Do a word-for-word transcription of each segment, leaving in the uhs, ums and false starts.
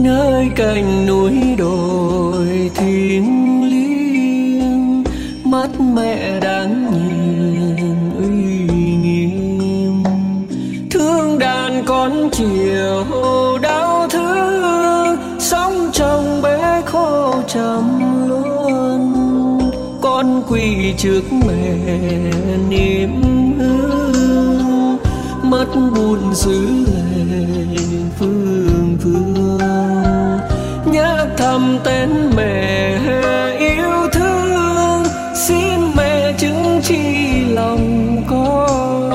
nơi cạnh núi đồi thiêng liêng, mắt mẹ đáng nhìn uy nghiêm. Thương đàn con chiều đau thương, sống trong bể khô trầm luôn. Con quỳ trước mẹ niềm hương, mắt buồn xứ lệ phương phương. Nhớ thầm tên mẹ yêu thương, xin mẹ chứng chi lòng con.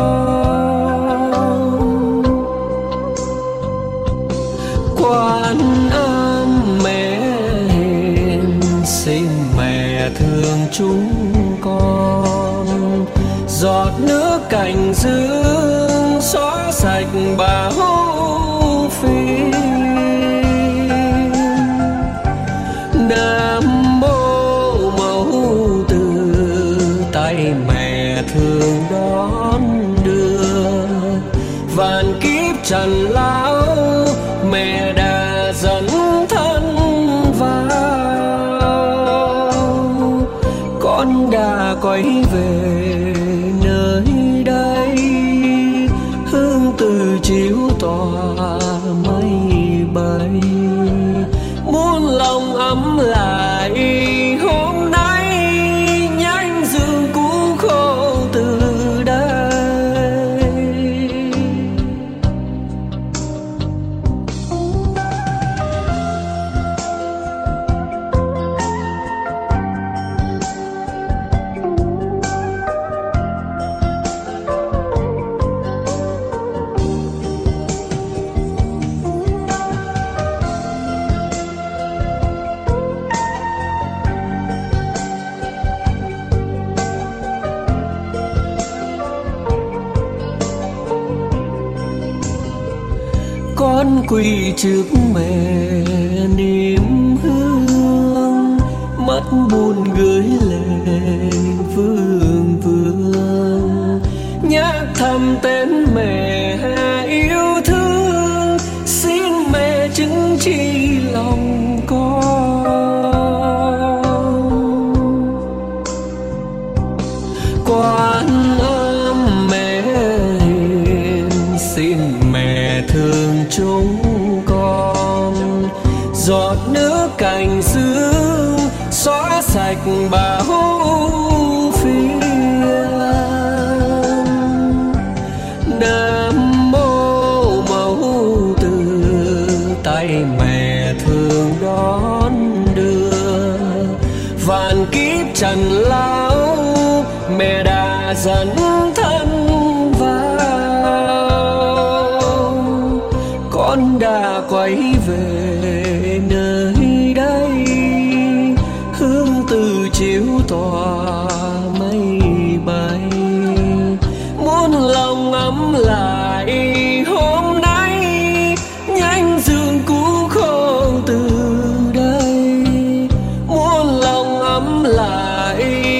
Quan âm mẹ hiền, xin mẹ thương chúng con. Giọt nước cành dương xóa sạch bao phiền. Nam mô mẫu từ, tay mẹ thương đón đưa. Vạn kiếp trần lão, mẹ đã dẫn thân vào. Con đã quay về nơi đây, hương từ chiếu tỏa mây bay. Muốn lòng ấm lại hôm nay, nhánh dương cũ khô từ đây. Con quỳ trước mẹ niềm hương, mắt buồn gửi lệ vương vương. Nhắc thầm tên mẹ yêu thương, xin mẹ chứng chi lòng con. Quan âm mẹ hiền, xin mẹ thương chúng con. Giọt nước cành dương xóa sạch bao phiền. Nam mô mẫu từ, tay mẹ thương đón đưa. Vạn kiếp trần lão, mẹ đã dẫn thân vào. Con đã quay về nơi đây, hương từ chiếu tỏa mây bay. Muốn lòng ấm lại hôm nay, nhánh dương cũ khô từ đây. Muốn lòng ấm lại